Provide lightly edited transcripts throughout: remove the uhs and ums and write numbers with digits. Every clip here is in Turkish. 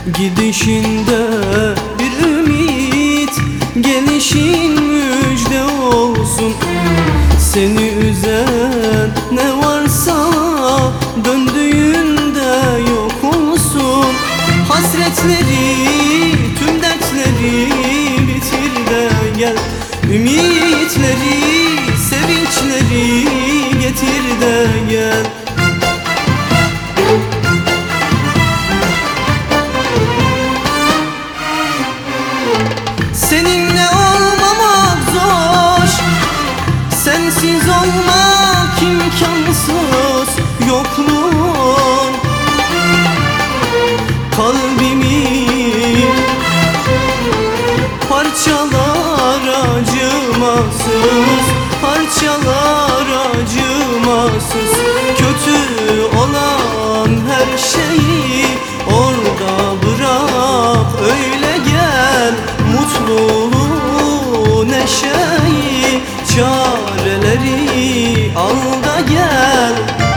Gidişinde bir ümit, gelişin müjde olsun. Seni üzen ne varsa döndüğünde yok olsun. Hasretleri, tüm dertleri bitir de gel. Ümitleri, sevinçleri getir de gel. Seninle olmamak zor, sensiz olmak imkansız. Yokluğun kalbimi parçalar acımasız, parçalar acımasız. Kötü olan her şeyi orada bırak, öyle gel. Mutluluğu, neşeyi, çareleri al da gel.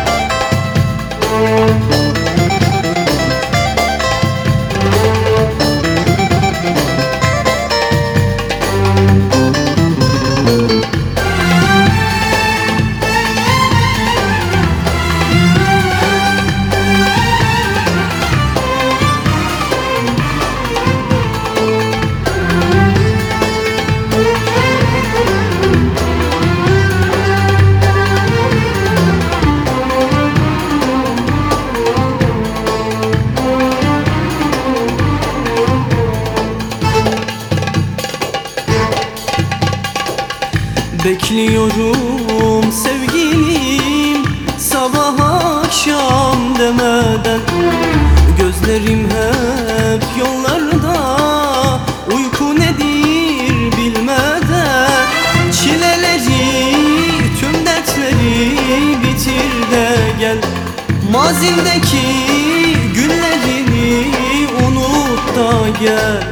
Bekliyorum sevgilim sabah akşam demeden. Gözlerim hep yollarda, uyku nedir bilmeden. Çileleri, tüm dertleri bitir de gel. Mazindeki günlerini unut da gel.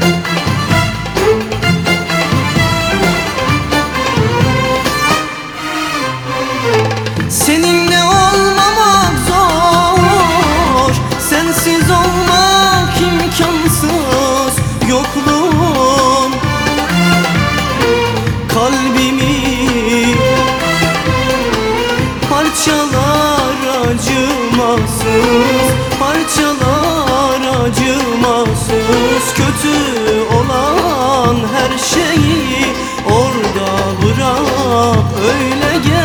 Seninle olmamak zor, sensiz olmak imkansız. Yokluğun kalbimi parçalar acımasız, parçalar acımasız. Kötü olan her şeyi orada bırak, öyle gel.